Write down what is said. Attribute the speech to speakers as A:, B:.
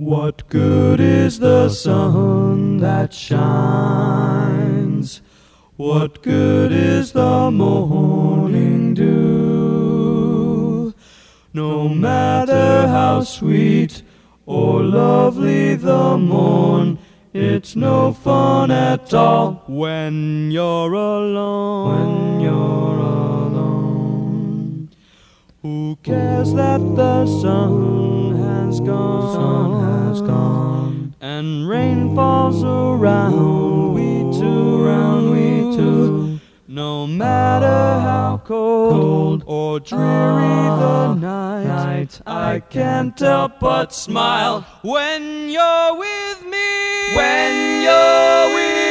A: What good is the sun that shines? What good is the morning dew? No matter how sweet or lovely the morn, it's no fun at all when you're alone. When you're alone. Who cares that the sun has gone, and rain falls around we two. No matter how cold or dreary the night, I can't help but smile when you're with me. When you're with me.